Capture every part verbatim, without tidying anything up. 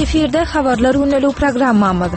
Efirde habarlar ünlü programmamız.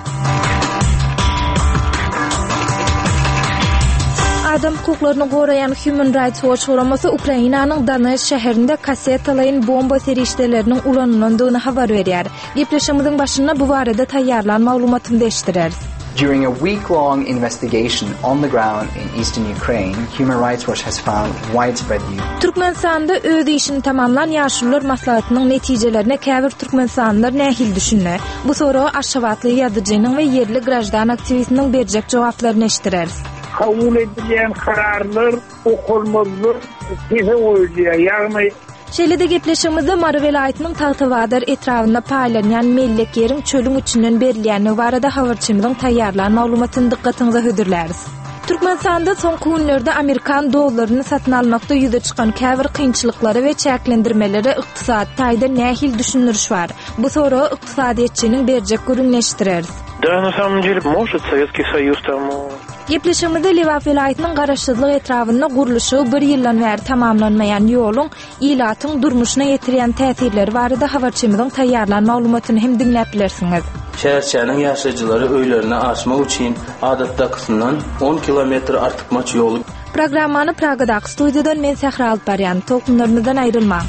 Adam hukuklaryny gorayan Human Rights Watch guramasy Ukrainanyň Donetsk şäherinde kasetalaryň bomba serişdeleriniň ulanýandygyny habar berýär. Gepleşimizin başynda bu barada taýýarlan maglumatyny beşdireriz. During a week-long investigation on the ground in eastern Ukraine, Human Rights Watch has found widespread use. Türkmenistanda öz işini tamamlan ýaşullar maslahatynyň netijelerine käbir türkmenistanlylar nähil düşünne? Bu soraga Aşgabatly ýazyjynyň we yerli grajdan aktivistiniň berjek jogaplaryny eşdireriz. Kabul edilen kararlar okulmalı size oyluyor. Yani Şeýle-de gepleşimizde Mary welaýatynyň Tagtybadar etrafynda paýlanýan mellek ýeriň çölüň içinden berilýäni barada habarçymyzyň taýýarlan maglumatyny dikkatiňize hödürläris. Türkmenistanda soňky günlerde Amerikan dollaryny satyn almakda ýüze çykan käbir kynçylyklary we çäklendirmeleri ykdysady taýda nähil düşündiriş bar. Bu soraga ykdysadyetçiniň berjek görünleşdireriz. Да, на самом деле, может, Советский Союз там... Gepleşimizde Liwat welaýatynyň garaşsyzlyk etrafynda guruluşy bir ýyldan bäri tamamlanmaýan ýoluň ilatyň durmuşyna ýetirýän täsirleri barada habarçymyzyň taýýarlan maglumatyny hem dinläp bilersiňiz. Şäherçäniň ýaşaýjylary öýlerini açmak üçin adatdakysyndan on kilometr artykmaç ýol. Programmany Pragadaky studiýadan men Sehra alyp barýan. Tokmlarymyzdan aýrylma.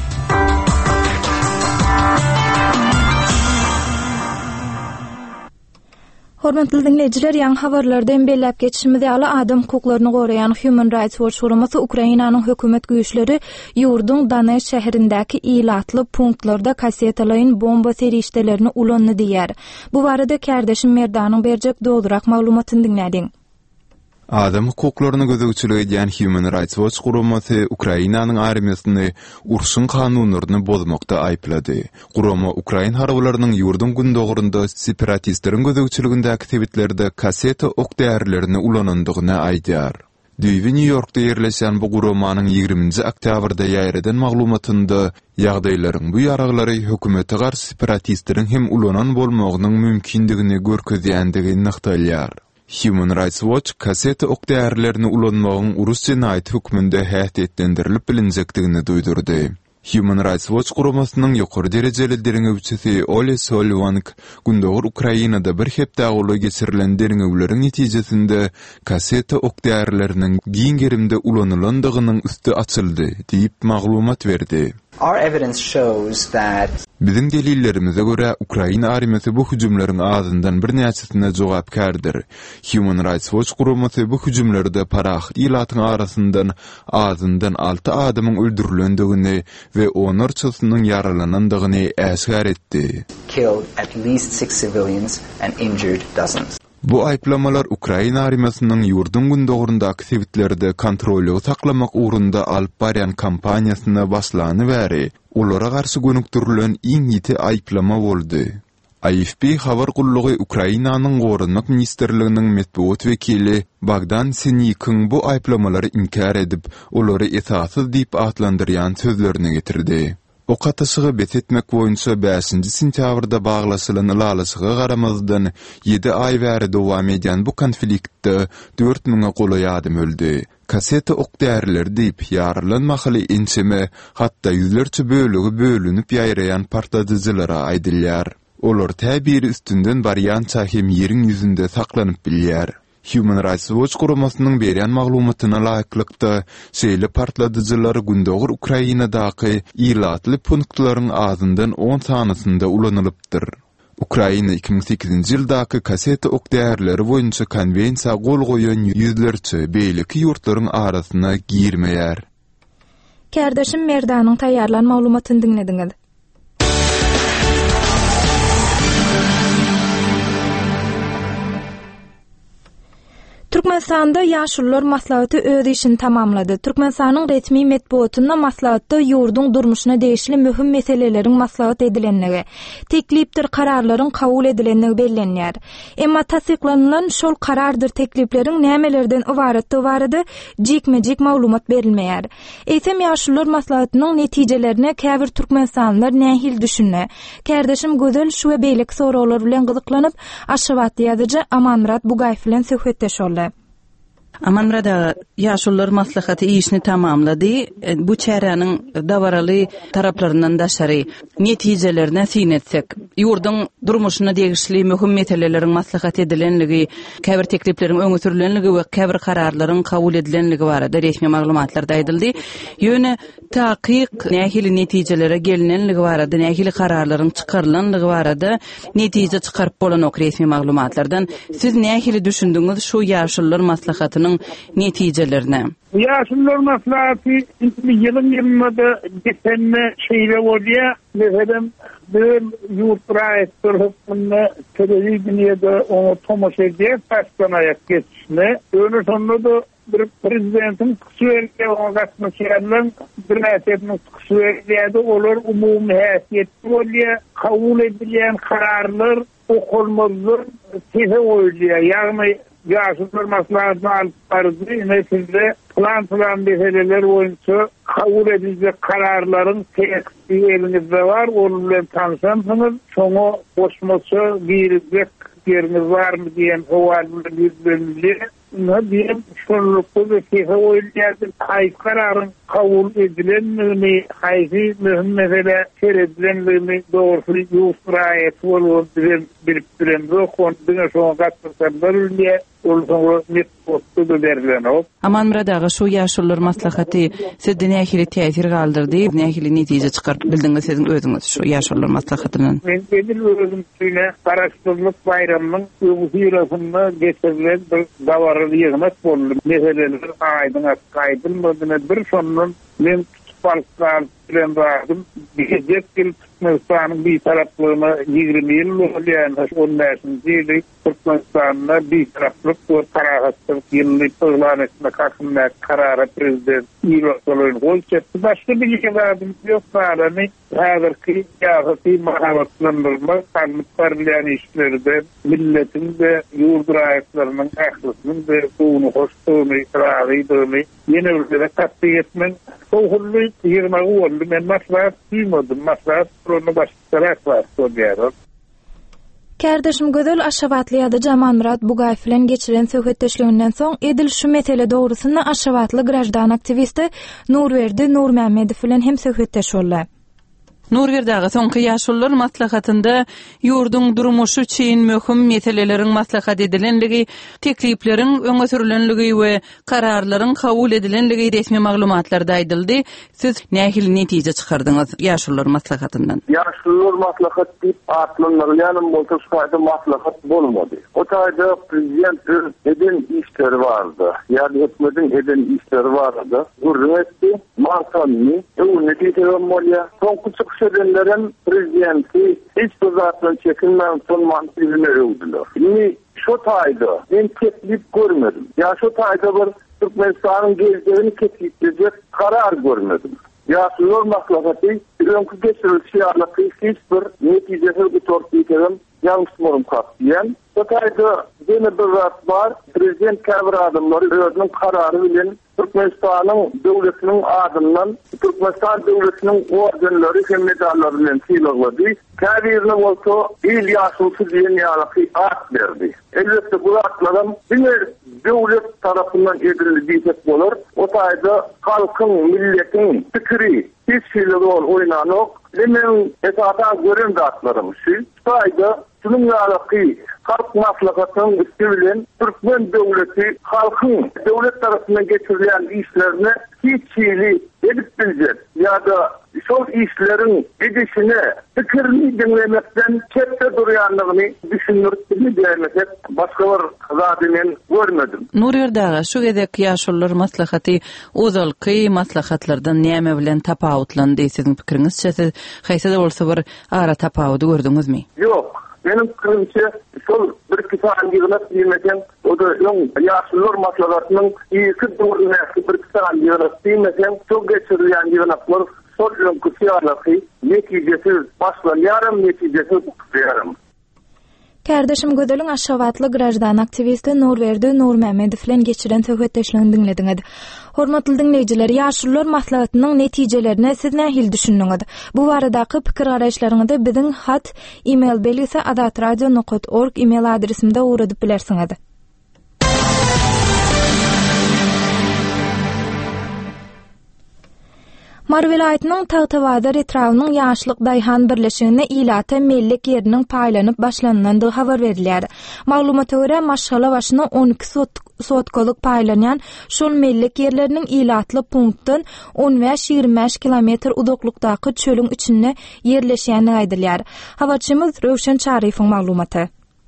Hormatly dinleyijiler, ýa-ni habarlardan belläp geçişimiz ýaly adam hukuklaryny gorayan Human Rights Watch guramasy Ukrainanyň hökümet güýçleri ýurdun Donetsk şäherindäki ilatly punktlarda kasetalaryň bomba serişdelerini ulandy diýär. Bu barada kärdeşim Merdanyň berjek dogdurak maglumatyny dinlädiň. Adam hukuklaryny gözegçilik edýän Human Rights Watch guramasy Ukrainanyň armiýasyny urşun kanunlaryny bozmakda aýplady. Gurama Ukrain harbalarynyň ýurdun gündogrunda separatistleriň gözegçiligindäki aktivitetlerde kaseta ok däherlerini ulanandygyny aýdýar. Düýbi New Yorkda ýerleşen bu guramanyň ýygrimiňji oktýabrda ýaýradan maglumatynda ýagdaýlaryň bu ýaraglary hökümete garşy separatistleriň hem ulanan bolmagynyň mümkindigini görkezýändigi nykdalýar. Human Rights Watch kaseta ok däherlerini ulanmagyň urus jenaýaty hükmünde häsiýetlendirilip bilinjekdigini duýdurdy. Human Rights Watch guramasynyň ýokary derejeli dereňewçisi Ole Solovank gündogur Ukrainada bir hepde agly geçirilen dereňewleriň netijesinde kaseta ok däherleriniň giň gerimde ulanylandygynyň üstü açyldy diýip maglumat berdi. Our evidence shows that Bizim delillerimize göre Ukraina armiýasy bu hüjümleriň azyndan bir näçesine jogapkardyr. Human Rights Watch guramasy bu hüjümlerde parax ilatyň arasyndan azyndan alty adamyň öldürilendigini we onarçysynyň yaralanandygyny äsgär etdi. killed at least six civilians and injured dozens. Bu aýplamalar Ukraina armiýasynyň ýurdun gündogrunda aktivitetleri kontrolü saklamak uğrunda alyp barýan kampaniýasyna başlany bäri olara garşy gönükdirilen iň ýiti aýplama boldy. I F P habar gullugy Ukrainanyň Gorunmak Ministerliginiň medeniýet wekili Bogdan Senikin bu aýplamalary inkar edip, olary esasyz diýip atlandyrýan sözlerini getirdi. O katasygy betetmek boýunça beşinji sentýabrda baglaşylan lalaşyga garamazdan ýedi aý bäri dowam edýän bu konfliktde dört miňe goly ýadym öldü. Kaseta ok däherleri diýip ýaralanmaly inçeme hatda ýüzlerçe bölügi bölünip ýaýrayan partladyjylara aýdylýar. Olar täbir üstünden barýança hem ýeriň ýüzünde saklanyp bilýär. Human Rights Watch guramasynyň berýän maglumatyna laýyklykda şeýle partladyjylar gündogur Ukrainadaky ilatly punktlaryň azyndan on sanysynda ulanýlypdyr. Ukraina iki bin sekizinji ýyldaky kaseta ok däherleri boýunça konvensiýa gol goýan ýüzlerçe beýleki ýurtlaryň arasyna girmeýär. Kärdeşim Merdanyň taýýarlan maglumatyny dinlediňiz. Türkmenistanda ýaşullar maslahaty öz işini tamamlady. Türkmenistanyň resmi medeniýetinde maslahatda ýurdun durmuşyna değişli mühim meseleleriň maslahat edilenligi, teklipdir kararlaryň kabul edilenligi bellenýär. Emma tasdiklanylan şol karardyr teklipleriň nämelerden ibaretdi barada jekme-jek maglumat berilmeýär. Eýsem ýaşullar maslahatynyň netijelerini käbir türkmenistanlylar nähil düşünne? Kärdeşim gözel şu we beýleki soraglar bilen gyzyklanyp Aşgabatly ýazyjy Amanmurat Bugaýew bilen söhbetdeşýärler. Aman burada yaşullar maslahatı işini tamamladı. Bu çärenin dabaralı taraplarından daşary netijelerine sinetsek, yurdun durmuşuna degişli möhüm meselelerin maslahat edilenligi, käbir tekliplerin öňe sürülenligi we käbir kararlaryň kabul edilenligi barada resmi maglumatlarda aýdyldy. Ýöne taqiq nähili netijelere gelinenligi barada, nähili kararlaryň çykarylanlygy barada netije çykaryp bolan ok resmi maglumatlardan siz nähili düşündiňiz şu yaşullar maslahatynyň netijelerine? Yaşullar maslahatı yılın yılında geçenme şeyle oluyor. Mesela bir yurtrayet tarafında televizyonda onu tomaşa diye baştan ayak geçişine. Öyle sonunda da bir prezidentin kısıverliğe ona katmışlarının bir haysiyetinin kısıverliğe de olur. Umumi haysiyetli oluyor. Kabul edilen kararlar okulmalıdır. Size oluyor. Yani yaşullar maslahatını alıp vardı. Mesela plan plan meseleler boyunca kabul edilecek kararların teksti elinizde var. Onunla tanışansınız. Sonra koşması girecek yeriniz var mı diyen hovalını bizlerinde. Ne diyeyim? Şunlukta da size oylayadır. Hayf kararın kabul edilenliğini, hayfi mühim mesele seyredilenliğini doğrusu yusrayet olur. Bir bilen yok. Ondan sonra katmışlar diye olsun net postu da verilen o. Aman muradağı şu yaşullar maslahatı sizde nähili täsir galdyrdy, nähili netije çykaryp bildiňiz siziň özüňiz şu yaşullar maslahatynyň? Men edil özüm süýle Karaçdyrlyk bayramynyň öwgüsirasynda geçirilen bir dawarly ýygnak boldy. Meseleler aýdyň aýdylmadyna bir şondan men tutupalyklar bilen bardım. Gejek ýyl Türkmenistan'ın bir taraflığına yirmi yıl oluyor. on beşinci yılı Türkmenistan'da bir taraflık bu tarahatlık yıllık ıglanışına karşımda karara prezident İroğlu'nun kol çekti. Başka bir şey vardım yok bağlamı. Hazır ki yahati mahavatlandırma kanlık parlayan işlerde milletin de yurdur ayaklarının ahlısının veduğunu hoştuğunu, ısrarıydığını yeni ülkede tatbik etmen soğullu yirmağı oldu. Ben maslahat duymadım. Maslahat onu başlayarak var soruyorum. Kardeşim Gözel Aşabatlı ýa-da Jamal Murat Bugay bilen geçiren söhbetdeşliginden soň edil şu mesele dogrusyna Aşabatly grajdan aktivisti Nurberdi Nurmämmedow bilen hem söhbetdeş bollar. Nurberdagy soňky yaşullar maslahatynda yurdun durmuşy üçin möhüm meseleleriň maslahat edilenligi, teklipleriň öňe sürülenligi we kararlaryň kabul edilenligi resmi maglumatlarda aýdyldy. Siz nähili netije çykardyňyz yaşullar maslahatyndan? Yaşullar maslahat diýip atlanýan bolsa şaýda maslahat bolmady. O taýda prezident eden işleri vardy. Ýa-da hökümetiň eden işleri vardy. Gurreti, markanny, o netije bolýar. Soňky edenlerin prezidenti hiç tuzatdan çekinmem son mantığını övdüler. Şimdi şu tayda ben teklif görmedim. Ya şu tayda bir Türkmenistan'ın geleceğini teklifleyecek karar görmedim. Yaşullar maslahatı önkü geçirilişi alakı hiçbir neticesi bir torpikerim yanlışmırım kapsayan. Şu tayda yine bir rat var. Prezident kabir adımları özünün kararı bilen Türkmenistan'ın devletinin adından Türkmenistan devletinin organları hem medallarından silahladı. Kabirine olsa il yaşlısı diyen yalakı at verdi. Elbette bu atlarım bir devlet tarafından edildi diyecek olur. O sayede halkın, milletin fikri hiç şeyleri oynanık. Hemen esasdan gören de atlarım. Şu sayede şunun yalakı halk maslahatının üstüyle Türkmen devleti halkın devlet tarafından geçirilen işlerine hiç şeyli edip bilecek. Ya da şol işlerin edişine fikrini dinlemekten çekte duruyanlığını düşünürtüğünü değerlesek başka bir zadinen görmedim. Nurberdagy şu gedek yaşullar maslahatı ozalky maslahatlardan näme bilen tapawutlandy siziň pikiriňizçe? Siz haýsy da bolsa bir ara tapawuty gördüňizmi? Yok. Benim fikrimçe sol bir kisan yığınat bilmesen o da yon yaşlılar maslahatının iyisi doğru näsi bir kisan yığınat bilmesen çok geçirilen yığınatlar sol yon kusiyalaki neticesiz başlayan neticesiz yarım. Kardeşim Gözel'in Aşabatly grajdan aktivisti Nurberdi Nurmämmedow bilen geçiren söhbetdeşligini dinlediňiz. Hormatly dinleýijiler, yaşullar maslahatynyň netijelerini siz nähili düşündiňiz? Bu baradaky pikir garaşlaryňyzy biziň hat, e-mail belgisi adatradio nokta org e-mail adresimde uğradyp bilersiňiz. Mar vilayatynyň Tagtawazar etrawynyň ýaşlyk daýhan birleşigine ilata mellik ýeriniň paýlanyp başlanandygy habar berilýär. Maglumata görä Maşgala başyna on iki sotkalyk paýlanýan şol mellik ýerleriniň ilatly punktdan on beş ýygrimi beş kilometr uzaklykdaky çölüň içinde ýerleşýäni aýdylýar. Habarçymyz Röwşen Çarifoň maglumaty.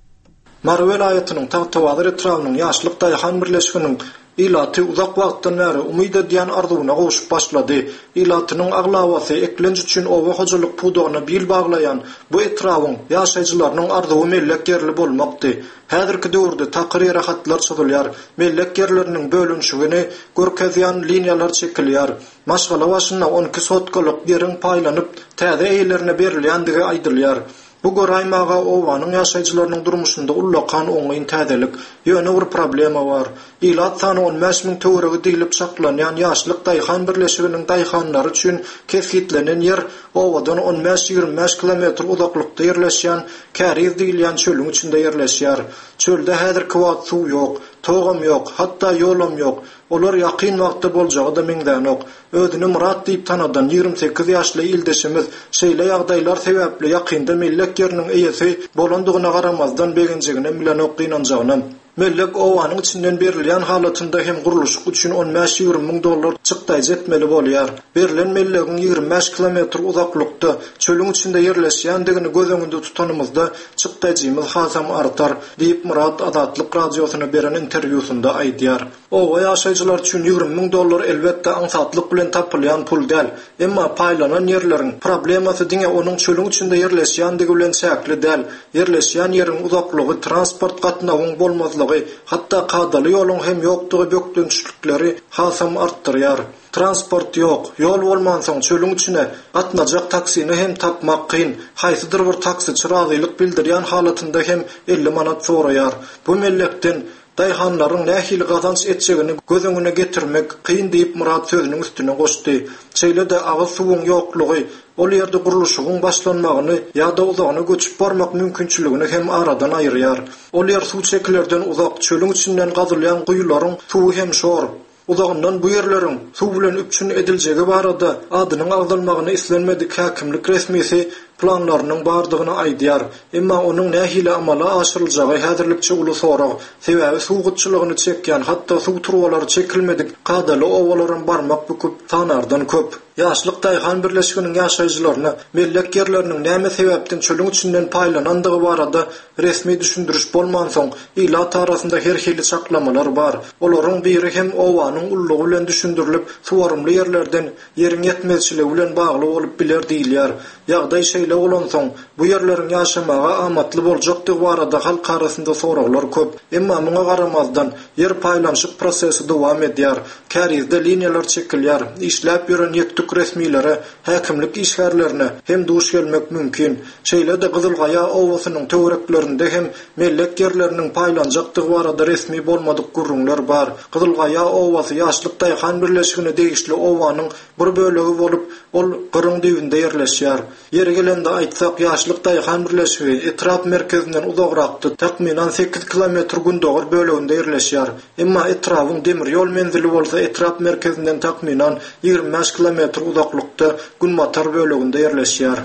Mar vilayatynyň Tagtawazar etrawynyň ýaşlyk daýhan birleşiginiň ilaty uzak wagtdan bäri umyt edýän arzuwyna goşup başlady. Ilatynyň aglawasy eklenç üçin owa hojalyk pudugyna bil baglayan bu etrawyň ýaşaýjylarynyň arzuwy mellek ýerli bolmakdy. Häzirki döwürde takyry rahatlar çykylýar. Mellek ýerleriniň bölünşigini görkezýän liniýalar çekilýär. Maşgala başyna on iki sotkalyk ýeriň paýlanyp täze eýlerine berilýändigi aýdylýar. Bu goraymaga owanyň ýaşaýjylarynyň durmuşynda ullakan oňaýyn täzelik ýöne bir problema bar. Ilat sany on beş miň töweregi diýilip çaklanýan ýaşlyk daýhan birleşiginiň daýhanlary üçin keskitlenen ýer owadan on beş ýygrimi beş kilometr uzaklykda ýerleşýän Käriz diýilýän çölüň içinde ýerleşýär. Çölde häzirki wagt suw ýok, togam ýok, hatda ýolam ýok. Olar ýakyn wagtda boljagy da meňden ok. Özüni Murat diýip tanadan ýygrimi sekiz ýaşly ildeşimiz şeýle ýagdaýlar sebäpli ýakynda mellek ýeriniň eýesi bolandygyna garamazdan begenjigine bilen ok ynanjagyna. Mellek owanyň içinden berilýän halatynda hem guruluş üçin on beş ýygrimi miň dollar çykdaý etmeli bolýar. Berilen mellegiň ýygrimi beş kilometr uzaklykda çölüň içinde ýerleşýändigini göz öňünde tutanymyzda çykdaýjymyz hasam artar diýip Murat Azatlyk radiosyna beren interwýusunda aýdýar. Owa ýaşaýjylar üçin ýygrimi miň dollar elbetde aňsatlyk bilen tapylýan pul däl. Emma paýlanan ýerleriň problemasy diňe onuň çölüň içinde ýerleşýändigi bilen säkli däl. Ýerleşýän ýeriň uzaklygy, transport gatnawyň bolmazlygy, hatda kadaly ýoluň hem ýokdugy bökdünçlikleri hasam artdyrýar. Transport ýok, ýol bolmansoň çölüň içine atnajak taksini hem tapmak kyn. Haýsydyr bir taksiçi razylyk bildirýän halatynda hem elli manat soraýar. Bu mellekden daýhanlaryň nähil gazanç etjegini göz öňüne getirmek kyn diýip Murat sözüniň üstüne goşdy. Çeýlede agyz suwuň ýoklugy, ol ýerde guruluşyň başlanmagyny ýa-da uzagyna göçüp barmak mümkinçiligini hem aradan aýyrýar. Ol ýer suw çeklerden uzak çölüň içinden gazylýan guýlaryň suwy hem şor. Uzagyndan bu ýerleriň suw bilen üpçün ediljegi barada adynyň agdalmagyny islenmedik häkimlik resmisi planlarynyň bardygyny aýdýar. Emma onuň nähile amala aşyryljagy häzirlikçe uly sorag. Sebäbi suw gutçylygyny çekýän, hatda suw turwalary çekilmedik kadaly owalaryň barmak büküp sanardan köp. Ýaşlyk daýhan birleşiginiň ýaşaýjylaryna mellek ýerleriniň näme sebäpden çölüň içinden paýlanandygy barada resmi düşündiriş bolmansoň ilat arasynda her hili çaklamalar bar. Olaryň biri hem owanyň ullugy bilen düşündirilip suwarymly ýerlerden ýeriň ýetmezçiligi bilen bagly bolup biler diýilýär. Ýagdaý şeýle bolansoň bu ýerleriň ýaşamaga amatly boljakdygy barada halk arasynda soraglar köp. Emma muňa garamazdan ýer paýlanşyk prosesi dowam edýär. Kärizde liniýalar çekilýär. Işläp ýören ýekdik resmiýlere, häkimlik işgärlerine hem duş gelmek mümkin. Şeýle de Gyzylgaýa owasynyň töwereklerinde hem mellek ýerleriniň paýlanjakdygy barada resmi bolmadyk gurrunlar bar. Gyzylgaýa owasy ýaşlyk daýhan birleşigine degişli owanyň bir bölegi bolup, ol Gyrgyň diýbinde ýerleşýär. Ýere gelende aýtsak, ýaşlyk daýhan birleşigi etrap merkezinden uzagrakdy, takminan sekiz kilometr gündogor böleginde ýerleşýär. Emma etrawyň demir ýol menzili bolsa etrap merkezinden takminan ýygrimi beş kilometr uzaklykda Günmatar böleginde ýerleşýär.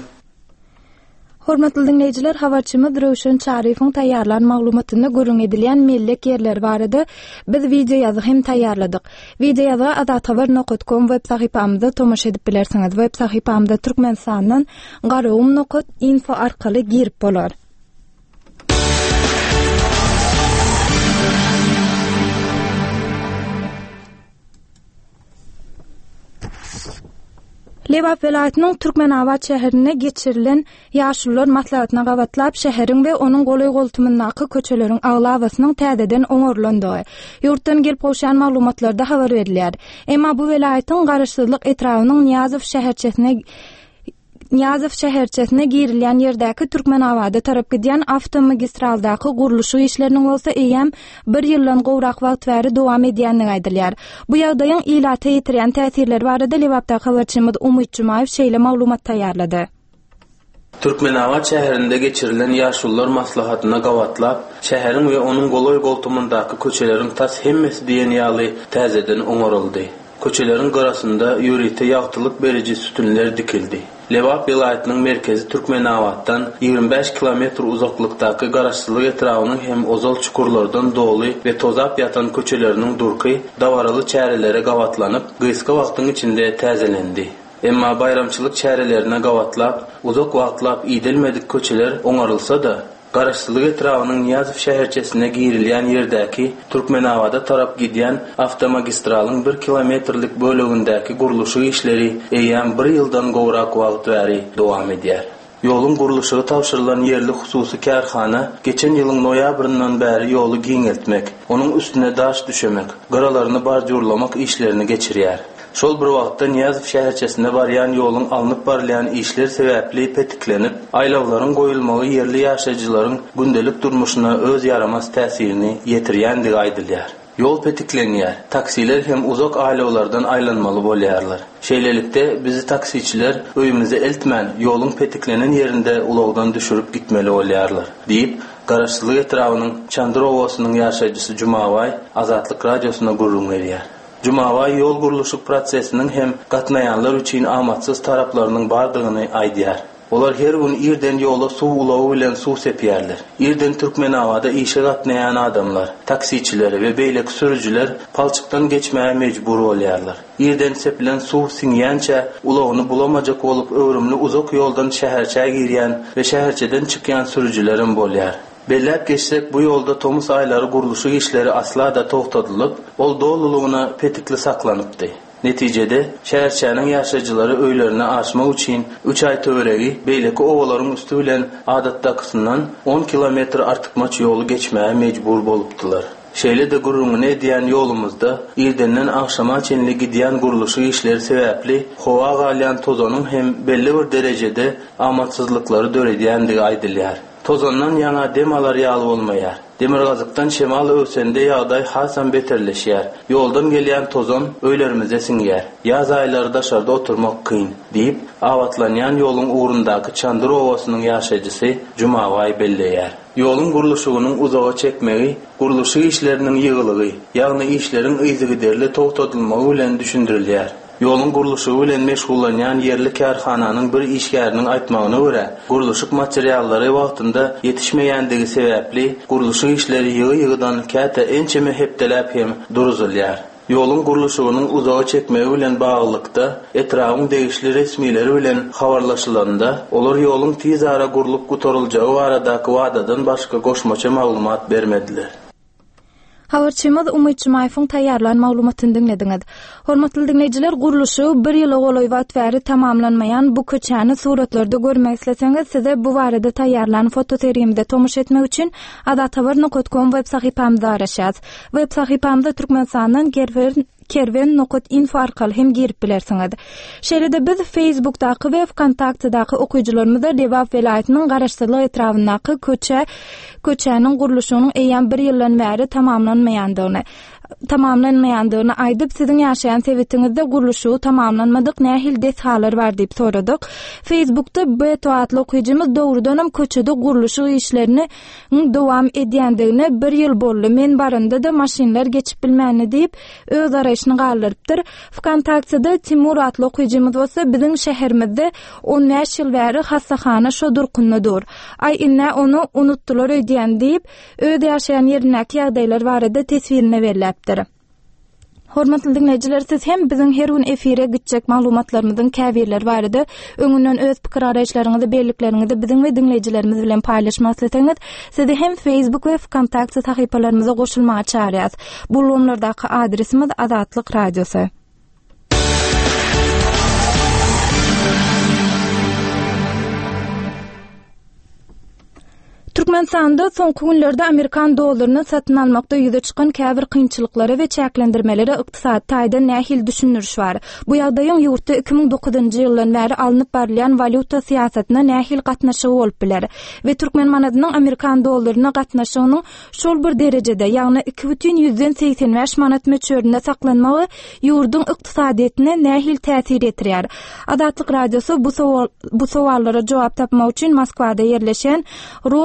Hormatly dinleýijiler, habarçymyz Röwşen Çarifoň taýýarlan maglumatyny görüň edilýän mellek ýerler barada biz video ýazy hem taýýarladyk. Videoda azat habar nokta com web sahypamyzda tomaş edip bilersiňiz. Web sahypamyzda türkmensanyň garawum nokta info arkaly girip bolar. Lebap vilayatynyň Türkmenabad şäherine geçirilen ýaşullar maslahatyna gawatlap şäheriň we onuň goly goltumyndaky köçeleriň aglawasynyň täzeden oňorlandygy ýurtdan gelip goşan maglumatlarda habar berilýär. Emma bu vilayatyň garaşsyzlyk etrawynyň Niýazow şäherçesine Niýazow şäherçesine girilýän ýerdäki Türkmenabada tarap gidýän awtomagistraldaky guruluşy işleriniň bolsa eýem bir ýyldan gowrak wagt bäri dowam edýändigi aýdylýar. Bu ýagdaýyň ilata ýetirýän täsirleri barada Lebapda habarçymyz Umyt Jumaýew şeýle maglumat taýýarlady. Türkmenabad şäherinde geçirilen ýaşullar maslahatyna gawatlap, şäheriň we onuň goly goltumundaky köçeleriň tas hemmesi diýen ýaly täzeden oňoruldy. Köçelerin garasında ýürite ýagtylyk berici sütünler dikildi. Lewap vilayatynyň merkezi Türkmenawatdan ýygrimi beş kilometr uzaklykdaky garaşsylyk etrawynyň hem ozal çukurlardan doly we tozap ýatan köçeleriniň durky dawaraly çärelere gawatlanyp, gysga wagtyň içinde täzelendi. Emma bayramçylyk çärelerine gawatlap, uzak wagtlap iýdilmedik köçeler oňarylsa-da, garaşsylyk etrawynyň Niýazow şäherçesine girilýän ýerdäki Türkmenawada tarap gidýän awtomagistralyň bir kilometrlik bölegindäki guruluşy işleri eýän bir ýyldan gowrak wagt bäri dowam edýär. Ýoluň guruluşy tapşyrylan ýerli hususy kärhana geçen ýylyň noýabryndan bäri ýolu giňeltmek, onuň üstüne daş düşemek, garalaryny barjurlamak işlerini geçirýär. Şol bir wagtda Niýazow şäherçesine barýan ýoluň alınıp barýan işler sebäpli petiklenip, aýlawlaryň goýulmagy ýerli ýaşaýjylaryň gündelik durmuşyna öz ýaramas täsirini ýetirýändigi aýdylýar. Yol petiklenýär. Taksiler hem uzak aýlawlardan aýlanmaly bolýarlar. Şeýlelikde bizi taksiçiler öýümizde eltmän, ýoluň petiklenen ýerinde ulagdan düşürüp gitmeli bolýarlar, diýip garaşsylyk etrawynyň Çandır owasynyň ýaşaýjysy Jumaway Azatlyk radiosyna gurrun berýär. Jumaway ýol guruluşy prosesiniň hem gatnaýanlar üçin amatsyz taraplarynyň bardygyny aýdýar. Olar her gün irden ýola suw ulagy bilen suw sepýärler. Irden Türkmenawada işe gatnaýan adamlar, taksiçiler we beýleki sürüjüler palçykdan geçmäge mejbur bolýarlar. Irden sepilen suw siňýänçe ulagyny bulamajak bolup öwrümli uzak ýoldan şäherçe girýän we şäherçeden çykýan sürüjülerim bolýar. Belläp geçsek bu ýolda tomus aýlary guruluşy işleri asla da togtadylyp, ol dolulugyna petikli saklanypdy. Netijede şäherçäniň ýaşaýjylary öýlerine aşmak üçin üç aý töweregi beýleki owalaryň üstü bilen adatdakysyndan on kilometr artykmaç ýolu geçmäge mejbur bolupdylar. Şeýle de gurrun edýän ýolumyzda ýerdenden akşama çenli gidýän guruluşy işleri sebäpli howa galýan tozanyň hem belli bir derejede amatsyzlyklary döredýändigi aýdylýar. Tozandan ýana demalar ýaly bolmaýar. Demirgazykdan şemal öwsende ýagdaý hasan beterleşýär. Ýoldan gelýän tozan öýlerimize siňýär. Ýaz aýlarynda şarda oturmak kyn, diýip awatlanýan ýoluň ugrundaky Çandır owasynyň ýaşaýjysy Jumaway belleýär. Ýoluň guruluşynyň uzaga çekmegi, guruluşy işleriniň ýygylygy, ýagny işleriň yzygy derli togtadylmagy bilen düşündirilýär. Ýoluň guruluşy bilen meşgullanýan ýerli kärhananyň bir işgäriniň aýtmagyna görä, guruluşyk materiallary wagtynda ýetişmeýändigi sebäpli guruluşy işleri ýygy-ýygydan käte ençeme hepdeläp hem duruzulýar. Ýoluň guruluşynyň uzaga çekmegi bilen baglykda etrawyň degişli resmileri bilen habarlaşylanda, olar ýoluň tiz ara gurulup gutaryljagy baradaky wadadan başga goşmaça maglumat bermediler. Habarçymyz Umyt Jumaýewiň taýýarlan maglumatyny dinlediňiz. Hormatly dinleýijiler, guruluşy bir ýyla golaý wagt bäri tamamlanmaýan bu köçäni suratlarda görmek isleseňiz, size bu barada taýýarlan fotoserimde tomuş etmek üçin adat habar nokta com web sahypamyzda araşýaz. Web sahypamyzda Türkmenistanyň gerwer kerwen nokta info arkaly hem girip bilersiňiz. Şeýle biz Facebookdaky we Kontaktdaky okuyjylarymyza Lewap vilayatynyň garaşsylyk etrawyndaky köçe köçäniň guruluşynyň eýän bir ýyldan bäri tamamlanmaýandygyny tamamlanmaýandygyny aýdyp siziň ýaşaýan sebetiňizde guruluşy tamamlanmadyk nähil dethalar bar diýip soradyk. Facebookda bu etwatly okuyjymyz dogrudan köçede guruluşy işlerini dowam edýändigini bir ýyl boldy. Men barynda da maşinler geçip bilmäni diýip öz araýyşyny galdyrypdyr. Kontaktda Timur atly okuyjymyz bolsa biziň şäherimizde on beş ýyl bäri hassahana şo durkunnadyr. Ay inne onu unutdular öýdýän diýip öz ýaşaýan ýerindäki ýagdaýlar barada tesbirini berilýär. Hormatly dinleýijiler, siz hem biziň her gün efire gitjek maglumatlarymyzyň käbirleri barada öňünden öz pikir araýşlaryňyzy, bellikleriňizi biziň we dinleýijilerimiz bilen paýlaşmak isteseňiz, sizi hem Facebook we Kontakt sahypalarymyza goşulmaga çağırýas. Bu lomlardaky adresimiz Azatlyk Radiosy. Türkmenistanda soňky günlerde Amerikan dollaryny satyn almakda ýüze çykan käbir kynçylyklary we çäklendirmeleri ykdysady taýda nähil düşünürüş bar. Bu ýagdaýyň ýurtda iki ming dokuzynjy ýyldan bäri alınıp barýan valyuta siýasatyna nähil gatnaşygy bolup biler we türkmen manadynyň Amerikan dollaryna gatnaşygynyň şol bir derejede, ýagny iki бүтүn ýüzden seksen beş manat möçberinde saklanmagy ýurduň ykdysadyetine nähil täsir etdirýär. Azatlyk Radiosy bu sowal bu sowallara jogap tapmak üçin Moskwada ýerleşen Rosbiznes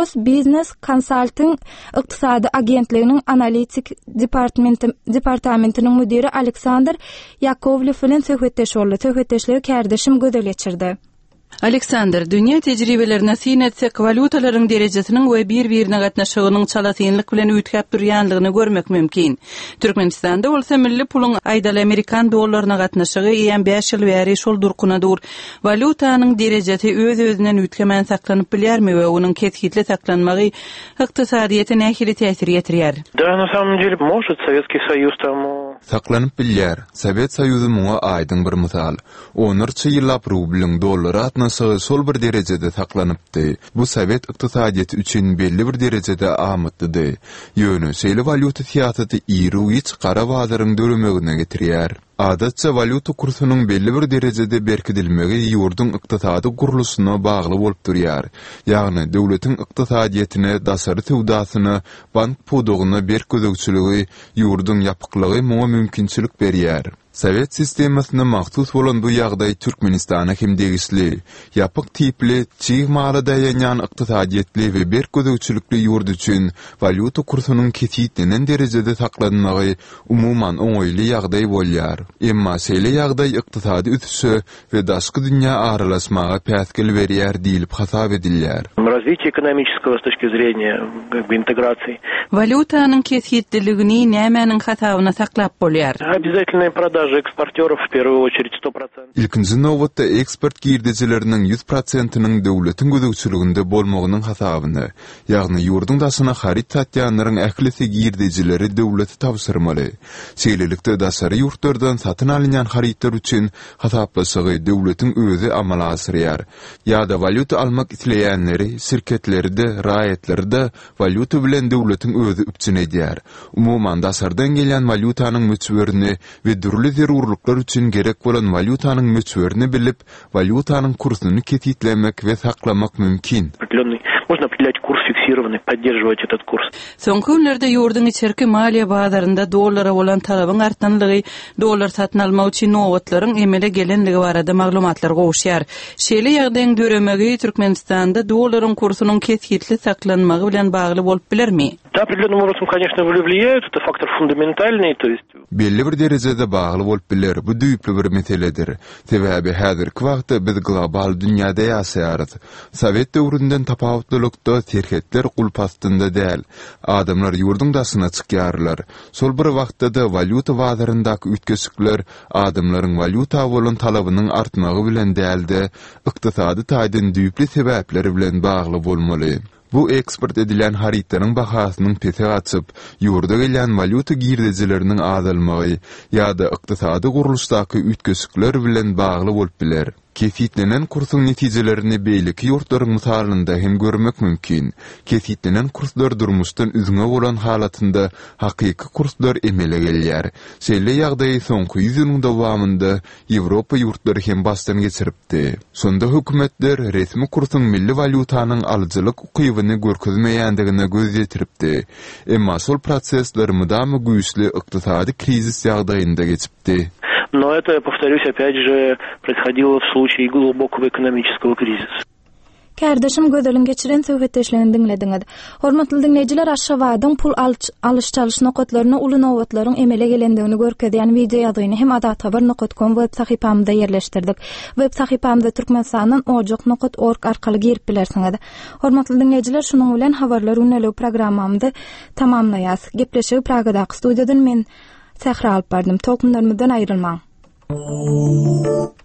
Business Consulting ykdysady agentliginiň analitik departamenti departamentiniň müdiri Aleksandr Yakovlev bilen söhbetdeş boldy. Söhbetdeşleri kärdeşim gödel geçirdi. Aleksandr, dünya tejribelerine sinetsek valutaların derejesiniň we bir-birine gatnaşygynyň çalatyňlyk bilen üýtgäp durýanlygyny görmek mümkin. Türkmenistanda bolsa milli puluň aýdaly Amerikan dollaryna gatnaşygy ýa beş ýyl bäri şol durkuna dur. Valutanyň derejesi öz-özünden üýtgemän saklanyp bilýärmi we onuň kesgitli saklanmagy ykdysadyýete nähili täsir ýetirýär? Да, на самом деле, может, Советский Союз там... Saklanyp bilýär. Sowet Soýuzy muňa aýdyň bir mysal. Onurça ýyllap rubliň dollary atnaşygy sol bir derejede saklanypdy. Bu Sowet ykdysadyýety üçin belli bir derejede amatdydy. Ýöne şeýle valuta fiýaty ýyry iç gara bazaryň döremeğine getirýär. Adatça valuta kursunyň belli bir derejede berkidilmegi ýurdun ykdysady guruluşyna bagly bolup durýar. Ýagny döwletiň ykdysadyýetine, dasary tewdasyna, bank pudugyna berkidilçiligi ýurdun ýapyklygy muňa mümkinçilik berýär. Sowet sistemasyna mahsus bolan bu ýagdaý Türkmenistana hem degisli, ýapyk tipli, çiğ mala daýanýan ykdysadyýetli we berkidilçilikli ýurt üçin valuta kursunyň kesýitlenen derejede saklanmagy umuman oňoýly ýagdaý bolýar. Emma şeýle ýagdaý ykdysady üsüşe we daşky dünýä aralaşmaga päsgil berýär diýilip hasap edilýär. Развитие экономического с точки зрения как бы интеграции. Valutanyň kesgitliligini nämäniň hasabyna saklap bolýar? Обязательная продажа экспортеров в первую очередь сто процентов. İlkinji nowatda eksport girdijileriniň yüz prosentiniň döwletiň gözegçiliginde bolmagynyň hasabyny, ýagny ýurdun daşyna harit satýanlaryň ählisi girdijileri döwleti tapşyrmaly. Şeýlelikde daşary ýurtlardan satyn alynýan haritler üçin hasaplaşygy döwletiň özi amala asyrýar. Ýa-da valuta almak isleýänleri, şirketleri-de, raýatleri-de valuta bilen döwletiň özi üpçün edýär. Umuman daşardan gelýän valutanyň möçberini we durly zerurluklar üçin gerek bolan valutanyň möçberini bilip, valutanyň kursyny kesitlemek we saklamak mümkin. Можно определять курс фиксированный, поддерживать этот курс. Soňky günlerde ýurdun içerki maliýe bazarynda dollara bolan talabyň artmanlygy, dollar satyn almak üçin nowatlaryň emele gelenligi barada maglumatlar gowuşýar. Şeýle ýagdaýyň döremegi Türkmenistanda dollaryň kursunyň kesgitli saklanmagy bilen bagly bolup bilermi? Да, определенным образом, конечно, влияют. Это фактор фундаментальный, то есть... Belli bir derejede bagly bolup biler. Bu düýpli bir meseledir. Sebäbi häzirki wagtda biz global dünýäde ýaşaýarys. Sowet döwründen tapawutlykda serhetler gulp astynda däl. Adamlar ýurdun daşyna çykýarlar. Sol bir wagtda da valuta bazaryndaky ütkeşikler adamlaryň valuta bolan talabynyň artmagy bilen däldi, ykdysady taýdyn düýpli sebäpleri bilen bagly bolmaly. Bu eksport edilen haritlaryň bahasynyň pese açyp, ýurda gelýän valuta girdijileriniň azalmagy ýa-da ykdysady guruluşdaky ütkeşikler bilen bagly bolup biler. Kefitlenen kursun netijelerini beýleki ýurtlaryň misalynda hem görmek mümkin. Kefitlenen kurslar durmuşdan üzüňe bolan halatynda hakyky kurslar emele gelýär. Şeýle ýagdaý soňky yüz ýylyň dowamynda Ýewropa ýurtlary hem bastan geçiripdi. Sonda hökümetler resmi kursun milli valutanyň alyjylyk ukybyny görkezmeýändigine göz ýetiripdi. Emma şol prosesler mudamy güýçli ykdysady krizis ýagdaýynda geçipdi. Но это, повторюсь, опять же, происходило в случае глубокого экономического кризиса. Kärdeşim gödeliň geçiren söhbetdeşlerini dinlediňiz. Hormatly dinleýijiler, aşawadyň pul alyş çalyş nokatlaryna uly nowatlaryň emele gelendigini görkezýän video ýazyny hem adathabar nokta com web sahypamyzda ýerleşdirdik. Web sahypamyzda türkmenistanyň ojak nokta org arkaly girip bilersiňiz. Hormatly dinleýijiler, şunuň bilen habarlar ünlü programmamyzdy tamamlaýas. Gepleşigi Pragadaky studiýadan men Sehra alyp bardım. Tokunlarymyzdan aýrylmaň.